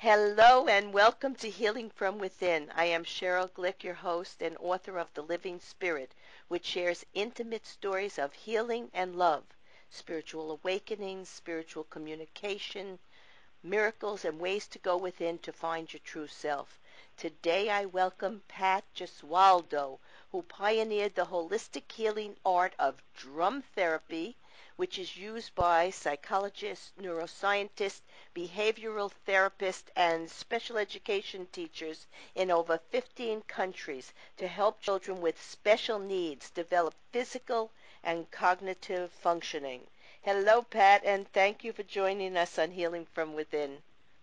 Hello and welcome to Healing from Within. I am Cheryl Glick, your host and author of The Living Spirit, which shares intimate stories of healing and love, spiritual awakenings, spiritual communication, miracles, and ways to go within to find your true self. Today I welcome Pat Gesualdo, who pioneered the holistic healing art of drum therapy, which is used by psychologists, neuroscientists, behavioral therapists, and special education teachers in over 15 countries to help children with special needs develop physical and cognitive functioning. Hello, Pat, and thank you for joining us on Healing from Within.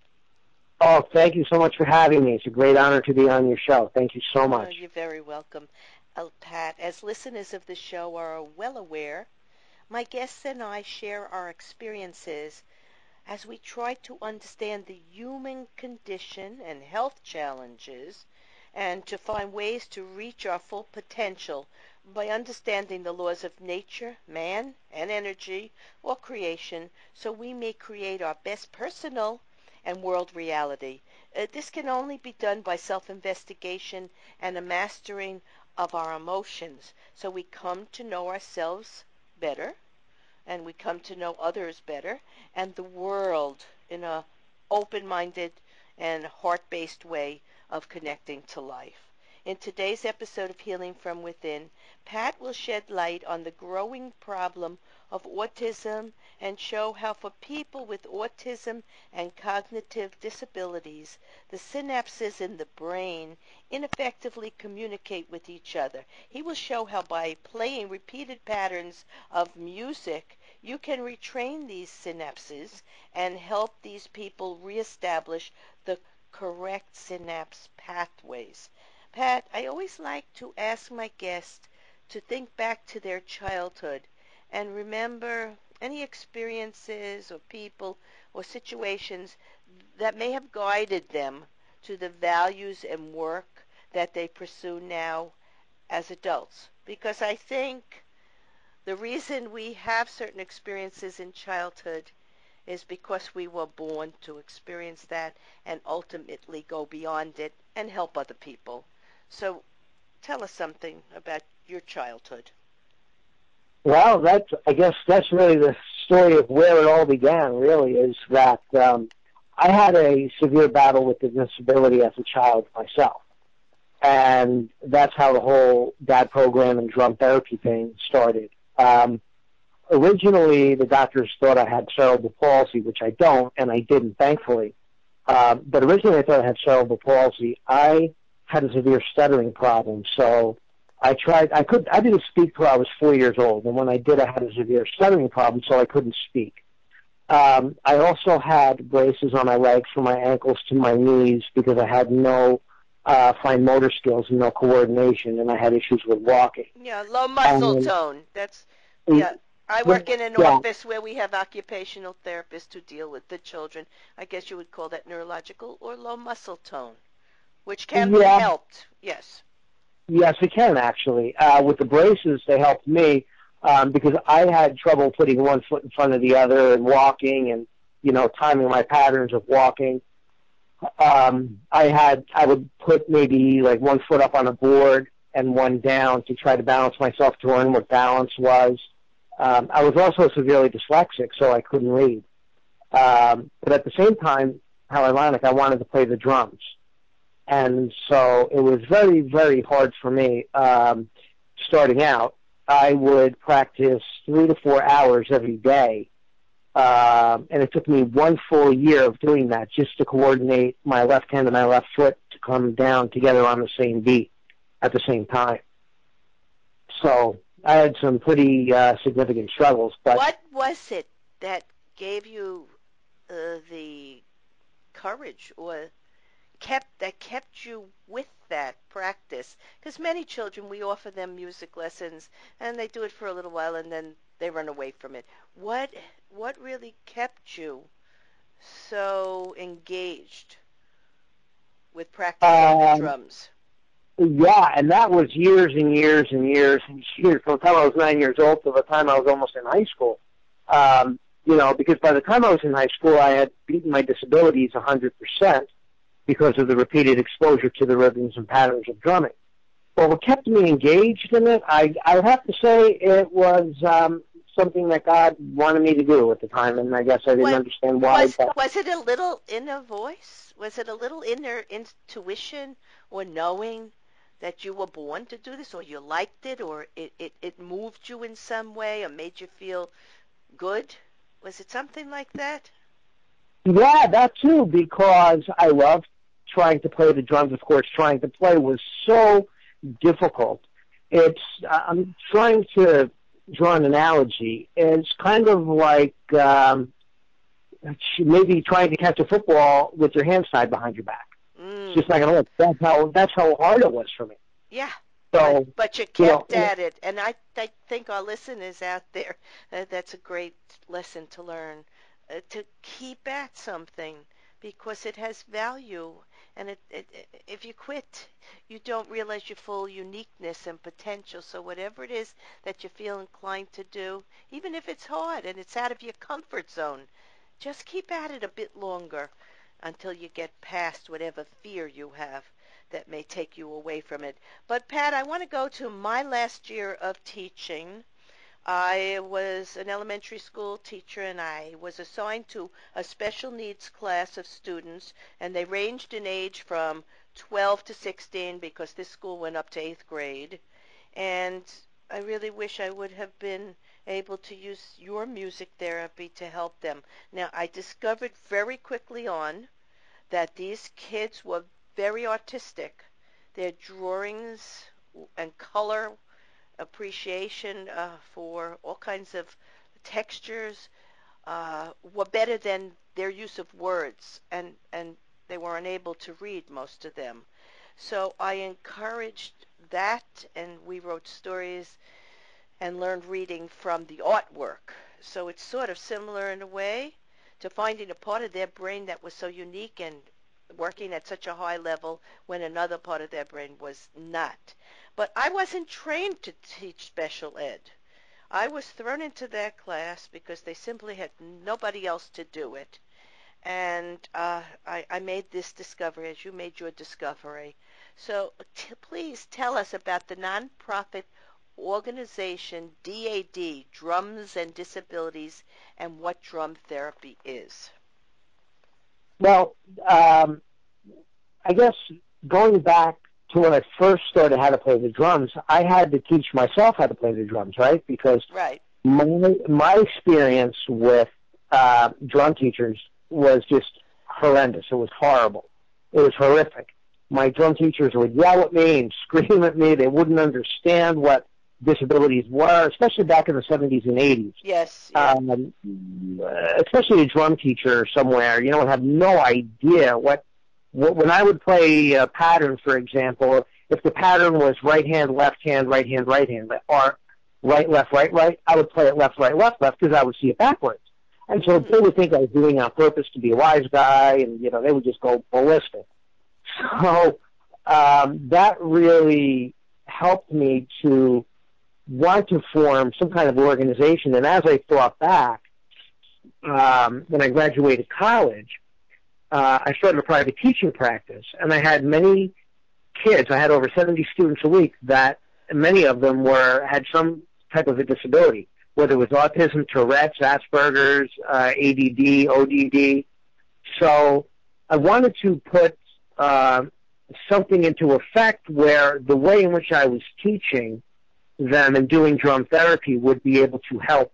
Oh, thank you so much for having me. It's a great honor to be on your show. Thank you so much. You're very welcome. Pat, as listeners of the show are well aware, my guests and I share our experiences as we try to understand the human condition and health challenges and to find ways to reach our full potential by understanding the laws of nature, man, and energy or creation so we may create our best personal and world reality. This can only be done by self-investigation and a mastering of our emotions so we come to know ourselves better and we come to know others better and the world in a open-minded and heart-based way of connecting to life. In today's episode of Healing from Within, Pat will shed light on the growing problem of autism and show how for people with autism and cognitive disabilities, the synapses in the brain ineffectively communicate with each other. He will show how by playing repeated patterns of music, you can retrain these synapses and help these people reestablish the correct synapse pathways. Pat, I always like to ask my guests to think back to their childhood and remember any experiences or people or situations that may have guided them to the values and work that they pursue now as adults. Because I think the reason we have certain experiences in childhood is because we were born to experience that and ultimately go beyond it and help other people. So tell us something about your childhood. Well, I guess that's really the story of where it all began, really, is that I had a severe battle with a disability as a child myself. And that's how the whole DAD program and drum therapy thing started. Originally, the doctors thought I had cerebral palsy, which I don't, and I didn't, thankfully. But originally I thought I had cerebral palsy. I had a severe stuttering problem, so I didn't speak till I was 4 years old, and when I did, I had a severe stuttering problem, so I couldn't speak. I also had braces on my legs from my ankles to my knees because I had no fine motor skills and no coordination, and I had issues with walking. Yeah, low muscle tone. Yeah. I work in an office where we have occupational therapists who deal with the children. I guess you would call that neurological or low muscle tone, which can be helped. Yes. Yes, it can, actually. With the braces, they helped me because I had trouble putting one foot in front of the other and walking and, timing my patterns of walking. I would put maybe like one foot up on a board and one down to try to balance myself to learn what balance was. I was also severely dyslexic, so I couldn't read. But at the same time, how ironic, I wanted to play the drums. And so it was very, very hard for me starting out. I would practice 3 to 4 hours every day. And it took me 1 full year of doing that just to coordinate my left hand and my left foot to come down together on the same beat at the same time. So I had some pretty significant struggles. But what was it that gave you the courage or kept you with that practice? Because many children, we offer them music lessons, and they do it for a little while, and then they run away from it. What really kept you so engaged with practicing the drums? Yeah, and that was years and years and years and years. From the time I was 9 years old to the time I was almost in high school. because by the time I was in high school, I had beaten my disabilities 100% because of the repeated exposure to the rhythms and patterns of drumming. But what kept me engaged in it, I would have to say it was something that God wanted me to do at the time, and I guess I didn't understand why. Was it a little inner voice? Was it a little inner intuition or knowing that you were born to do this, or you liked it, or it moved you in some way or made you feel good? Was it something like that? Yeah, that too, because I loved trying to play the drums. Of course, trying to play was so difficult. I'm trying to draw an analogy. It's kind of like maybe trying to catch a football with your hands tied behind your back. It's just not going to work. That's how hard it was for me. Yeah. So, but you kept at it, and I think our listeners out there, that's a great lesson to learn, to keep at something because it has value. And if you quit, you don't realize your full uniqueness and potential. So whatever it is that you feel inclined to do, even if it's hard and it's out of your comfort zone, just keep at it a bit longer until you get past whatever fear you have that may take you away from it. But Pat, I want to go to my last year of teaching. I was an elementary school teacher, and I was assigned to a special needs class of students, and they ranged in age from 12 to 16 because this school went up to 8th grade. And I really wish I would have been able to use your music therapy to help them. Now, I discovered very quickly on that these kids were very artistic. Their drawings and color appreciation for all kinds of textures were better than their use of words, and they were unable to read, most of them. So I encouraged that, and we wrote stories and learned reading from the artwork. So it's sort of similar in a way to finding a part of their brain that was so unique and working at such a high level when another part of their brain was not. But I wasn't trained to teach special ed. I was thrown into that class because they simply had nobody else to do it. And I made this discovery as you made your discovery. So please tell us about the nonprofit organization DAD, Drums and Disabilities, and what drum therapy is. Well, I guess going back to when I first started how to play the drums, I had to teach myself how to play the drums, right? Because my experience with drum teachers was just horrendous. It was horrible. It was horrific. My drum teachers would yell at me and scream at me. They wouldn't understand what disabilities were, especially back in the 70s and 80s. Yes. Especially a drum teacher somewhere, would have no idea what when I would play a pattern, for example, if the pattern was right hand, right hand, or right, left, right, I would play it left, left, because I would see it backwards. And so they would think I was doing it on purpose to be a wise guy, and, they would just go ballistic. So that really helped me to want to form some kind of organization. And as I thought back, when I graduated college, I started a private teaching practice, and I had many kids. I had over 70 students a week that many of them had some type of a disability, whether it was autism, Tourette's, Asperger's, ADD, ODD. So I wanted to put something into effect where the way in which I was teaching them and doing drum therapy would be able to help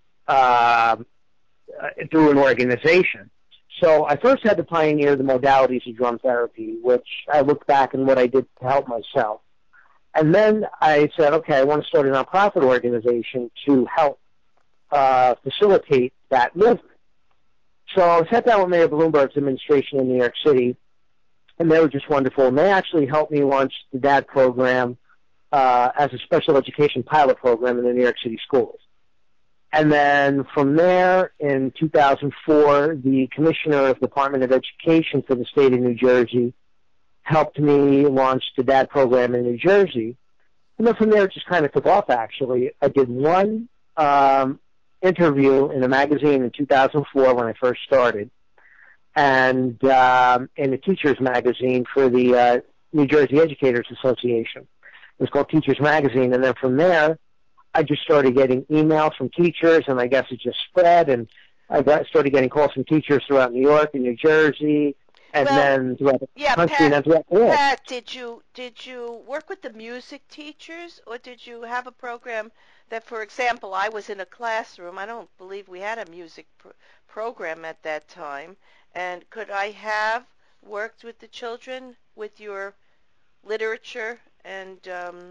through an organization. So I first had to pioneer the modalities of drum therapy, which I look back and what I did to help myself. And then I said, okay, I want to start a nonprofit organization to help facilitate that movement. So I sat down with Mayor Bloomberg's administration in New York City, and they were just wonderful. And they actually helped me launch the DAD program as a special education pilot program in the New York City schools. And then from there, in 2004, the commissioner of the Department of Education for the state of New Jersey helped me launch the DAD program in New Jersey. And then from there, it just kind of took off, actually. I did one interview in a magazine in 2004 when I first started, and in a teacher's magazine for the New Jersey Educators Association. It was called Teachers Magazine, and then from there, I just started getting emails from teachers, and I guess it just spread, and started getting calls from teachers throughout New York and New Jersey, and then throughout the country, Pat, and then throughout the world. Pat, did you work with the music teachers, or did you have a program that, for example, I was in a classroom. I don't believe we had a music program at that time. And could I have worked with the children with your literature and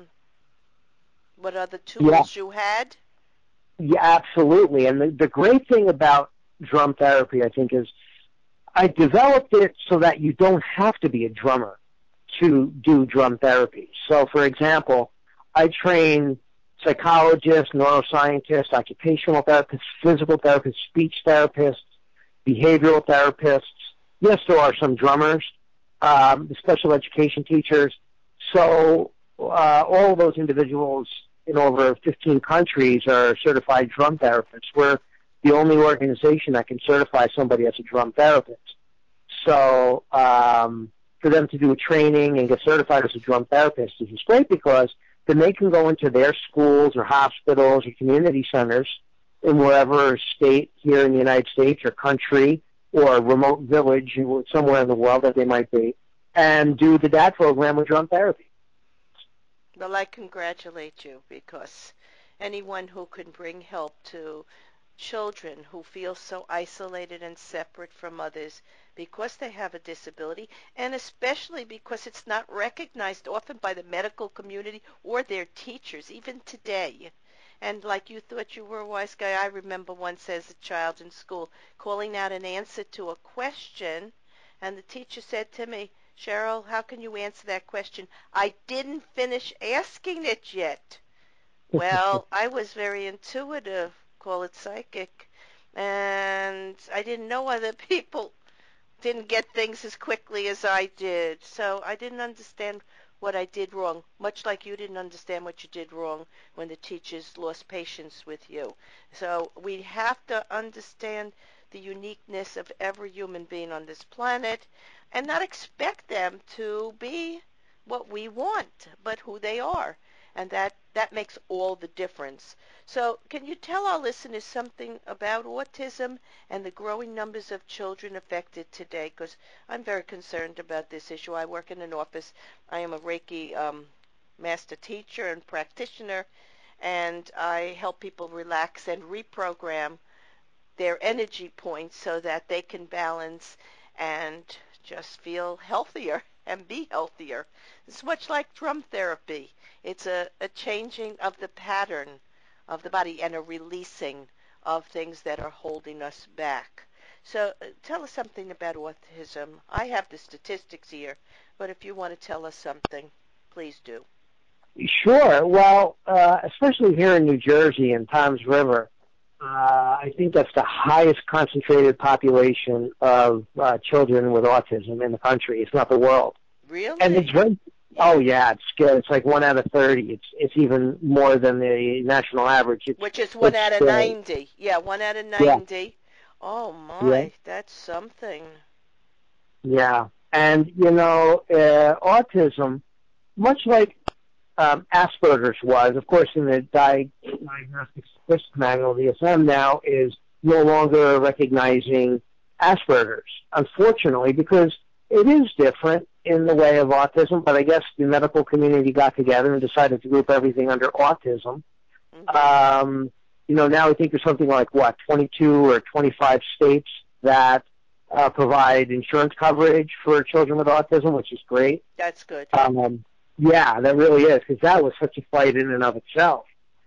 what other tools you had? Yeah, absolutely. And the great thing about drum therapy, I think, is I developed it so that you don't have to be a drummer to do drum therapy. So, for example, I train psychologists, neuroscientists, occupational therapists, physical therapists, speech therapists, behavioral therapists. Yes, there are some drummers, the special education teachers. So all of those individuals in over 15 countries are certified drum therapists. We're the only organization that can certify somebody as a drum therapist. So for them to do a training and get certified as a drum therapist is great, because then they can go into their schools or hospitals or community centers in wherever state here in the United States or country or remote village somewhere in the world that they might be, and do the DAT program with drum therapy. Well, I congratulate you, because anyone who can bring help to children who feel so isolated and separate from others because they have a disability, and especially because it's not recognized often by the medical community or their teachers, even today. And like you thought you were a wise guy, I remember once as a child in school calling out an answer to a question, and the teacher said to me, "Cheryl, how can you answer that question? I didn't finish asking it yet." Well, I was very intuitive, call it psychic, and I didn't know other people didn't get things as quickly as I did. So I didn't understand what I did wrong, much like you didn't understand what you did wrong when the teachers lost patience with you. So we have to understand the uniqueness of every human being on this planet and not expect them to be what we want, but who they are. And that makes all the difference. So can you tell our listeners something about autism and the growing numbers of children affected today? Because I'm very concerned about this issue. I work in an office. I am a Reiki master teacher and practitioner, and I help people relax and reprogram their energy points so that they can balance and just feel healthier and be healthier. It's much like drum therapy. It's a changing of the pattern of the body and a releasing of things that are holding us back. So tell us something about autism. I have the statistics here, but if you want to tell us something, please do. Sure. Well, especially here in New Jersey and Toms River, I think that's the highest concentrated population of children with autism in the country, if not the world. Really? And it's very, oh yeah, it's good. It's like 1 out of 30. It's even more than the national average. Which is 1 out of 90. Yeah, 1 out of 90. Yeah. Oh my, that's something. Yeah, and you know, autism, much like Asperger's was, of course, in the Diagnostic Statistics Manual, DSM now is no longer recognizing Asperger's, unfortunately, because it is different in the way of autism, but I guess the medical community got together and decided to group everything under autism. Mm-hmm. You know, now I think there's something like, 22 or 25 states that provide insurance coverage for children with autism, which is great. That's good. Yeah, that really is, because that was such a fight in and of itself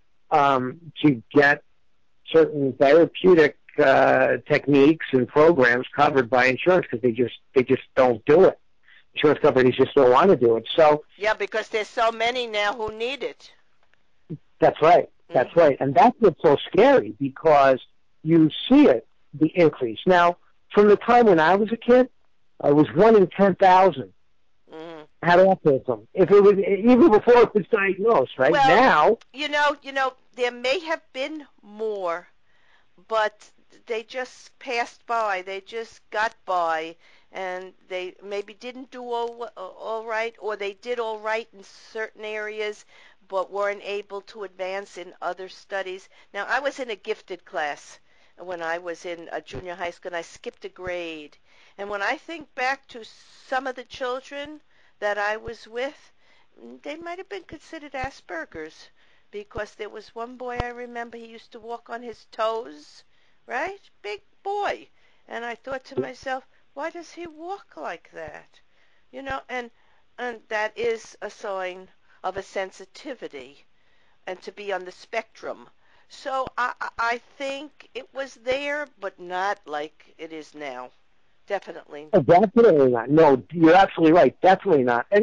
to get certain therapeutic techniques and programs covered by insurance, because they just don't do it. Insurance companies just don't want to do it. So yeah, because there's so many now who need it. That's right. That's right. And that's what's so scary, because you see it, the increase. Now, from the time when I was a kid, I was 1 in 10,000 had autism. If it was even before it was diagnosed, right? Well, now, you know, there may have been more, but they just passed by. They just got by, and they maybe didn't do all right, or they did all right in certain areas, but weren't able to advance in other studies. Now, I was in a gifted class when I was in a junior high school, and I skipped a grade. And when I think back to some of the children that I was with, they might have been considered Asperger's because there was one boy I remember he used to walk on his toes, right? Big boy. And I thought to myself, why does he walk like that? You know, and that is a sign of a sensitivity and to be on the spectrum. So I think it was there, but not like it is now. Definitely. Oh, definitely not. No, you're absolutely right. Definitely not. And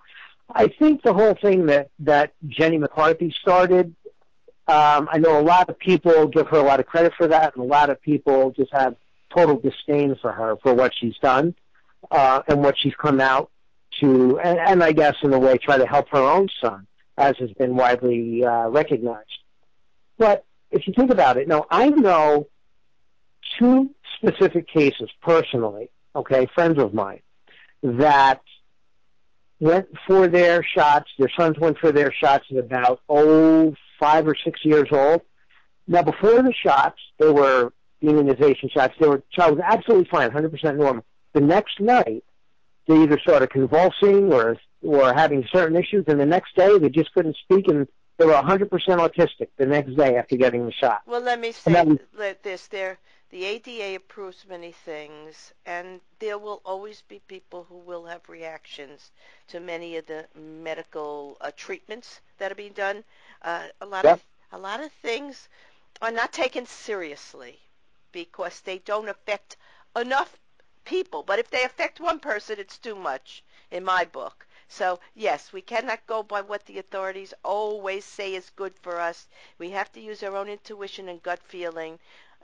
I think the whole thing that Jenny McCarthy started, I know a lot of people give her a lot of credit for that, and a lot of people just have total disdain for her for what she's done, and what she's come out to, and I guess in a way try to help her own son, as has been widely recognized. But if you think about it, now I know two specific cases personally, okay, friends of mine, that went for their shots. Their sons went for their shots at about 5 or 6 years old. Now, before the shots, they were immunization shots. Child was absolutely fine, 100% normal. The next night, they either started convulsing or having certain issues, and the next day they just couldn't speak, and they were 100% autistic the next day after getting the shot. Well, let me And say that was, this. The ADA approves many things, and there will always be people who will have reactions to many of the medical treatments that are being done. Uh, a lot of yep, a lot of things are not taken seriously because they don't affect enough people. But if they affect one person, it's too much in my book. So, yes, we cannot go by what the authorities always say is good for us. We have to use our own intuition and gut feeling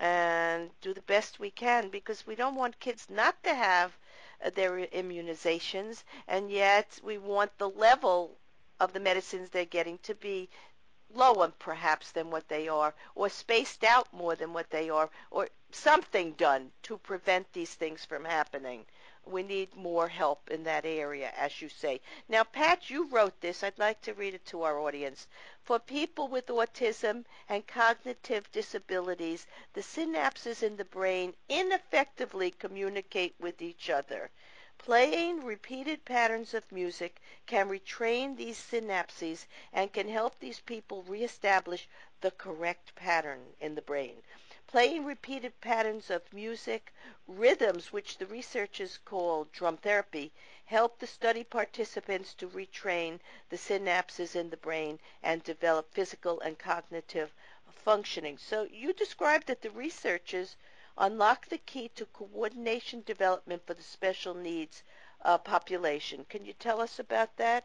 and do the best we can because we don't want kids not to have their immunizations, and yet we want the level of the medicines they're getting to be lower perhaps than what they are, or spaced out more than what they are, or something done to prevent these things from happening. We need more help in that area, as you say. Now, Pat, you wrote this. I'd like to read it to our audience. For people with autism and cognitive disabilities, the synapses in the brain ineffectively communicate with each other. Playing repeated patterns of music can retrain these synapses and can help these people reestablish the correct pattern in the brain. Playing repeated patterns of music, rhythms, which the researchers call drum therapy, help the study participants to retrain the synapses in the brain and develop physical and cognitive functioning. So you described that the researchers unlock the key to coordination development for the special needs population. Can you tell us about that?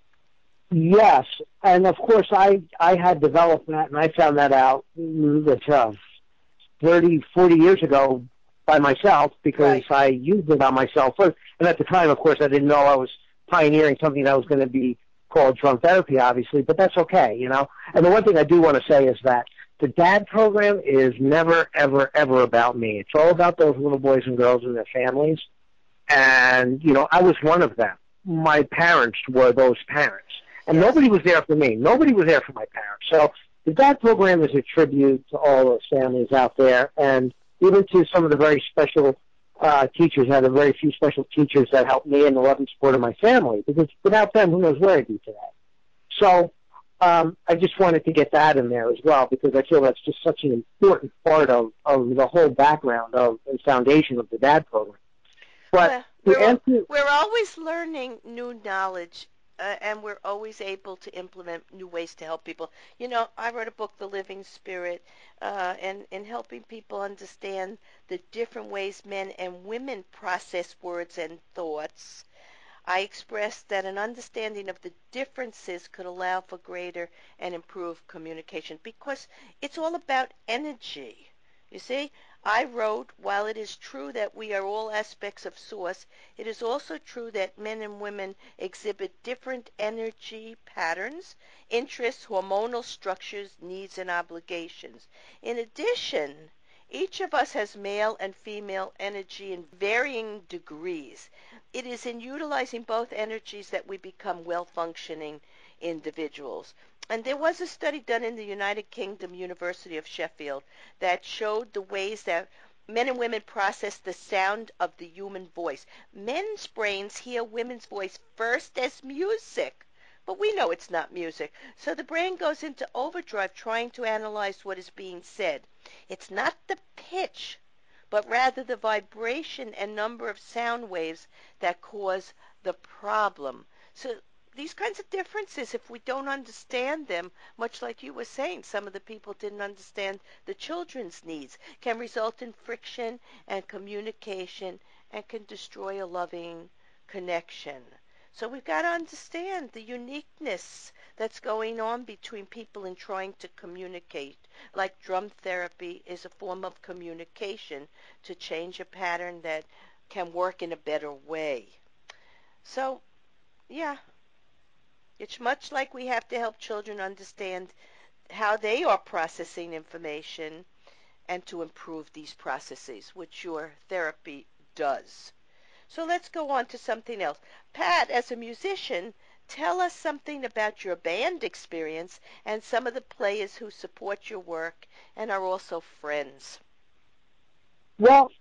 yes, and of course I had developed that, and I found that out 30, 40 years ago by myself because Right. I used it on myself first. And at the time, of course, I didn't know I was pioneering something that was going to be called drum therapy, obviously, but that's okay. And the one thing I do want to say is that the DAD program is never, ever, ever about me. It's all about those little boys and girls and their families. And, I was one of them. My parents were those parents. And Yes. nobody was there for me. Nobody was there for my parents. So the DAD program is a tribute to all those families out there, and even to some of the very special teachers. I had a very few special teachers that helped me in the love and support of my family, because without them, who knows where I'd be today. So I just wanted to get that in there as well, because I feel that's just such an important part of the whole background of and foundation of the DAD program. But Well, to answer, we're always learning new knowledge, and we're always able to implement new ways to help people. I wrote a book, The Living Spirit, and in helping people understand the different ways men and women process words and thoughts. I expressed that an understanding of the differences could allow for greater and improved communication because it's all about energy. You see, I wrote, while it is true that we are all aspects of source, it is also true that men and women exhibit different energy patterns, interests, hormonal structures, needs, and obligations. In addition, Each of us has male and female energy in varying degrees. It is in utilizing both energies that we become well-functioning individuals. And there was a study done in the United Kingdom University of Sheffield that showed the ways that men and women process the sound of the human voice. Men's brains hear women's voice first as music, but we know it's not music. So the brain goes into overdrive trying to analyze what is being said. It's not the pitch, but rather the vibration and number of sound waves that cause the problem. So these kinds of differences, if we don't understand them, much like you were saying, some of the people didn't understand the children's needs, can result in friction and communication and can destroy a loving connection. So we've got to understand the uniqueness that's going on between people in trying to communicate. Like drum therapy is a form of communication to change a pattern that can work in a better way. So, yeah, it's much like we have to help children understand how they are processing information and to improve these processes, which your therapy does. So let's go on to something else. Pat, as a musician, tell us something about your band experience and some of the players who support your work and are also friends. Well,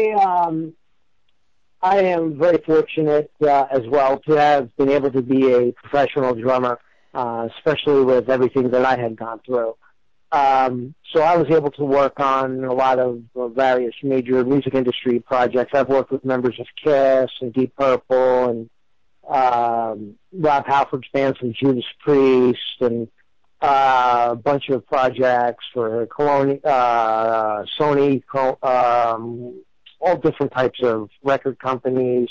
I am very fortunate as well to have been able to be a professional drummer, especially with everything that I had gone through. So I was able to work on a lot of various major music industry projects. I've worked with members of Kiss and Deep Purple and Rob Halford's band from Judas Priest and a bunch of projects for Sony, all different types of record companies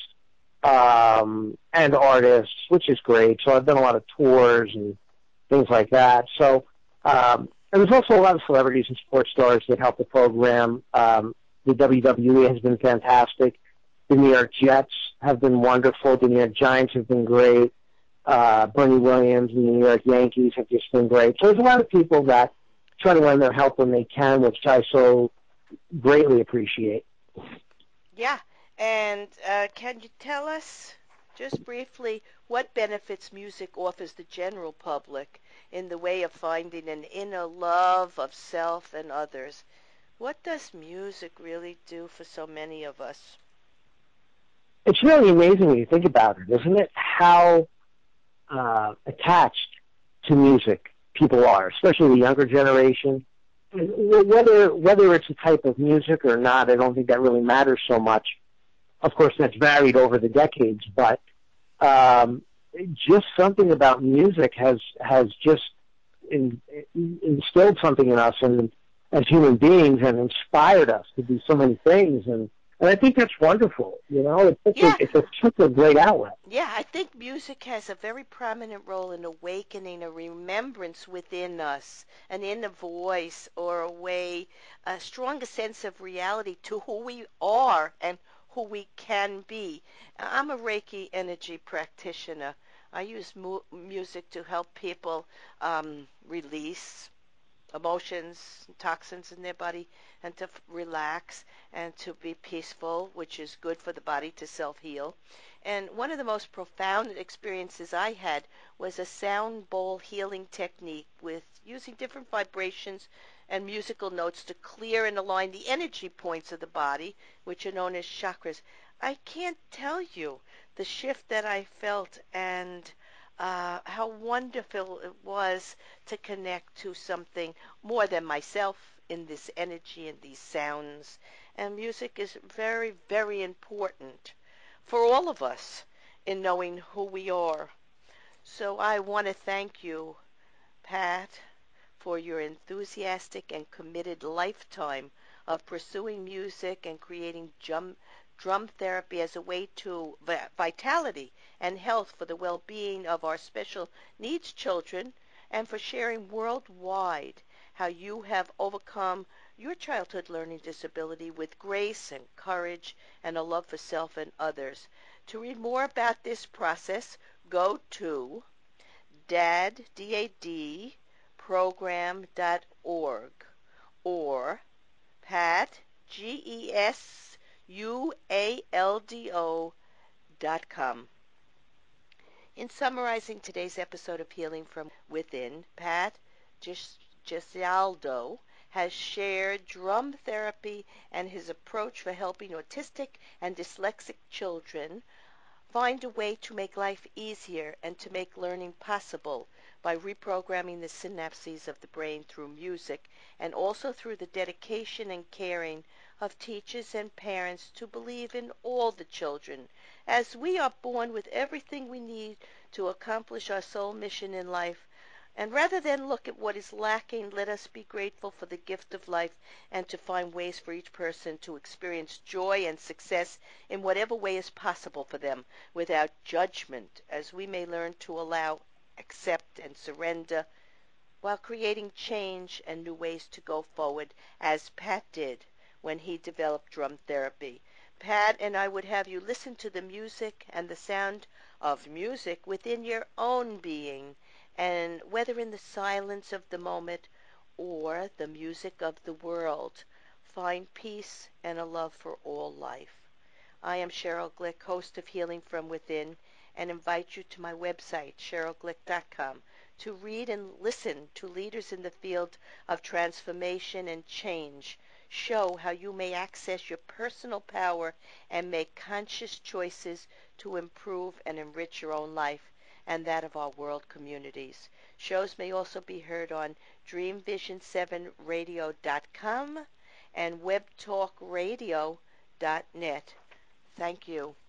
and artists, which is great. So I've done a lot of tours and things like that. So and there's also a lot of celebrities and sports stars that help the program. The WWE has been fantastic. The New York Jets have been wonderful. The New York Giants have been great. Bernie Williams and the New York Yankees have just been great. So there's a lot of people that try to lend their help when they can, which I so greatly appreciate. Yeah, and can you tell us just briefly what benefits music offers the general public in the way of finding an inner love of self and others? What does music really do for so many of us? It's really amazing when you think about it, isn't it? How attached to music people are, especially the younger generation. Whether it's a type of music or not, I don't think that really matters so much. Of course, that's varied over the decades, but just something about music has just instilled something in us and as human beings and inspired us to do so many things. And I think that's wonderful. You know, Yeah, it's such a great outlet. yeah, I think music has a very prominent role in awakening a remembrance within us, an inner voice or a way, a stronger sense of reality to who we are and who we can be. I'm a Reiki energy practitioner. I use music to help people release emotions, toxins in their body, and to relax and to be peaceful, which is good for the body to self-heal. And one of the most profound experiences I had was a sound bowl healing technique with using different vibrations and musical notes to clear and align the energy points of the body, which are known as chakras. I can't tell you the shift that I felt and how wonderful it was to connect to something more than myself in this energy and these sounds. And music is very, very important for all of us in knowing who we are. So I want to thank you, Pat, for your enthusiastic and committed lifetime of pursuing music and creating drum therapy as a way to vitality and health for the well-being of our special needs children, and for sharing worldwide how you have overcome your childhood learning disability with grace and courage and a love for self and others. To read more about this process, go to DAD, program.org or Pat, GESUALDO.com. In summarizing today's episode of Healing from Within, Pat Gesualdo has shared drum therapy and his approach for helping autistic and dyslexic children find a way to make life easier and to make learning possible by reprogramming the synapses of the brain through music and also through the dedication and caring of teachers and parents to believe in all the children, as we are born with everything we need to accomplish our soul mission in life. And rather than look at what is lacking, let us be grateful for the gift of life and to find ways for each person to experience joy and success in whatever way is possible for them without judgment, as we may learn to allow, accept, and surrender while creating change and new ways to go forward, as Pat did when he developed drum therapy. Pat and I would have you listen to the music and the sound of music within your own being, and whether in the silence of the moment or the music of the world, find peace and a love for all life. I am Cheryl Glick, host of Healing from Within, and invite you to my website, cherylglick.com, to read and listen to leaders in the field of transformation and change, show how you may access your personal power and make conscious choices to improve and enrich your own life and that of our world communities. Shows may also be heard on dreamvision7radio.com and webtalkradio.net. Thank you.